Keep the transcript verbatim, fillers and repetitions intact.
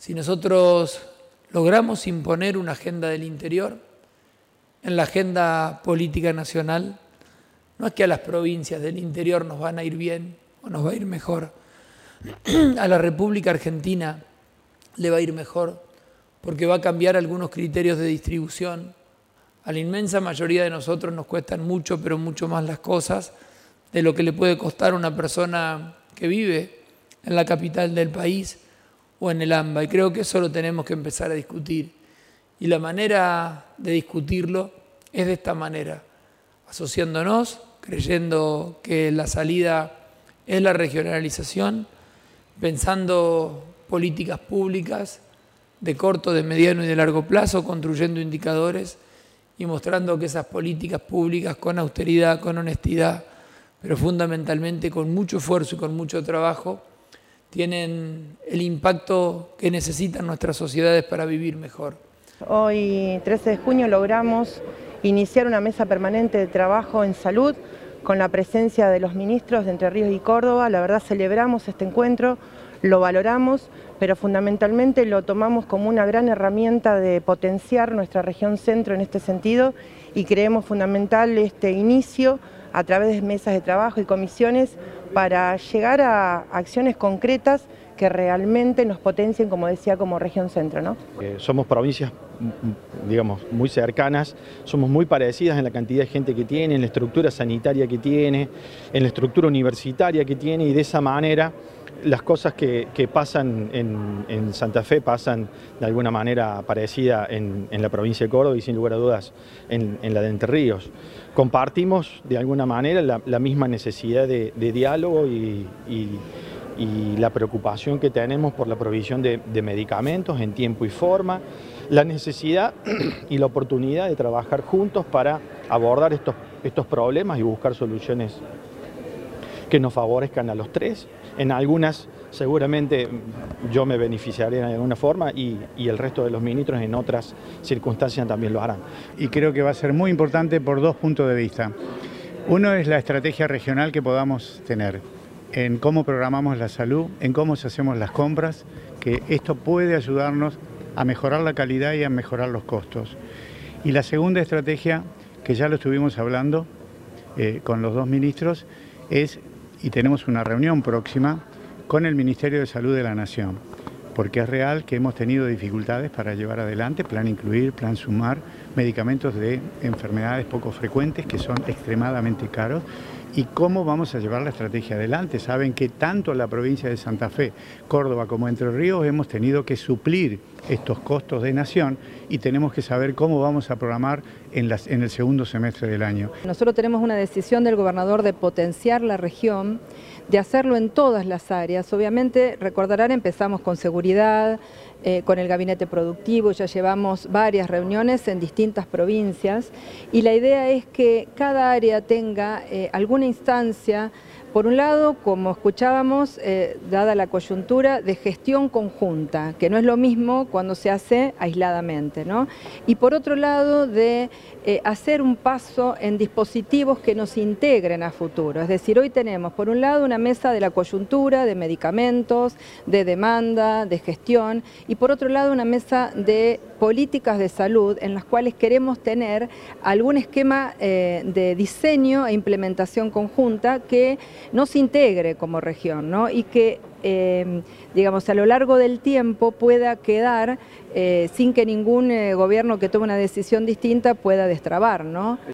Si nosotros logramos imponer una agenda del interior en la agenda política nacional, no es que a las provincias del interior nos van a ir bien o nos va a ir mejor. A la República Argentina le va a ir mejor porque va a cambiar algunos criterios de distribución. A la inmensa mayoría de nosotros nos cuestan mucho, pero mucho más las cosas de lo que le puede costar a una persona que vive en la capital del país o en el AMBA. Y creo que eso lo tenemos que empezar a discutir. Y la manera de discutirlo es de esta manera, asociándonos, creyendo que la salida es la regionalización, pensando políticas públicas de corto, de mediano y de largo plazo, construyendo indicadores y mostrando que esas políticas públicas con austeridad, con honestidad, pero fundamentalmente con mucho esfuerzo y con mucho trabajo, tienen el impacto que necesitan nuestras sociedades para vivir mejor. Hoy, trece de junio, logramos iniciar una mesa permanente de trabajo en salud con la presencia de los ministros de Entre Ríos y Córdoba. La verdad, celebramos este encuentro, lo valoramos, pero fundamentalmente lo tomamos como una gran herramienta de potenciar nuestra región centro en este sentido y creemos fundamental este inicio a través de mesas de trabajo y comisiones para llegar a acciones concretas que realmente nos potencien, como decía, como región centro, ¿no? Eh, somos provincias, digamos, muy cercanas, somos muy parecidas en la cantidad de gente que tiene, en la estructura sanitaria que tiene, en la estructura universitaria que tiene, y de esa manera las cosas que, que pasan en, en Santa Fe pasan de alguna manera parecida en, en la provincia de Córdoba y sin lugar a dudas en, en la de Entre Ríos. Compartimos de alguna manera la, la misma necesidad de, de diálogo y, y, y la preocupación que tenemos por la provisión de, de medicamentos en tiempo y forma, la necesidad y la oportunidad de trabajar juntos para abordar estos, estos problemas y buscar soluciones que nos favorezcan a los tres. En algunas seguramente yo me beneficiaré de alguna forma y, y el resto de los ministros en otras circunstancias también lo harán. Y creo que va a ser muy importante por dos puntos de vista. Uno es la estrategia regional que podamos tener, en cómo programamos la salud, en cómo hacemos las compras, que esto puede ayudarnos a mejorar la calidad y a mejorar los costos. Y la segunda estrategia, que ya lo estuvimos hablando eh, con los dos ministros, es, y tenemos una reunión próxima, con el Ministerio de Salud de la Nación, porque es real que hemos tenido dificultades para llevar adelante Plan Incluir, Plan Sumar, medicamentos de enfermedades poco frecuentes que son extremadamente caros. ¿Y cómo vamos a llevar la estrategia adelante? Saben que tanto la provincia de Santa Fe, Córdoba como Entre Ríos hemos tenido que suplir estos costos de nación y tenemos que saber cómo vamos a programar en, las, en el segundo semestre del año. Nosotros tenemos una decisión del gobernador de potenciar la región, de hacerlo en todas las áreas. Obviamente, recordarán, empezamos con seguridad, eh, con el gabinete productivo, ya llevamos varias reuniones en distintas provincias y la idea es que cada área tenga eh, alguna instancia, por un lado, como escuchábamos, eh, dada la coyuntura, de gestión conjunta, que no es lo mismo cuando se hace aisladamente, ¿no? Y por otro lado, de eh, hacer un paso en dispositivos que nos integren a futuro. Es decir, hoy tenemos, por un lado, una mesa de la coyuntura, de medicamentos, de demanda, de gestión, y por otro lado, una mesa de políticas de salud en las cuales queremos tener algún esquema eh, de diseño e implementación conjunta que nos integre como región, ¿no? Y que, eh, digamos, a lo largo del tiempo pueda quedar eh, sin que ningún eh, gobierno que tome una decisión distinta pueda destrabar, ¿no?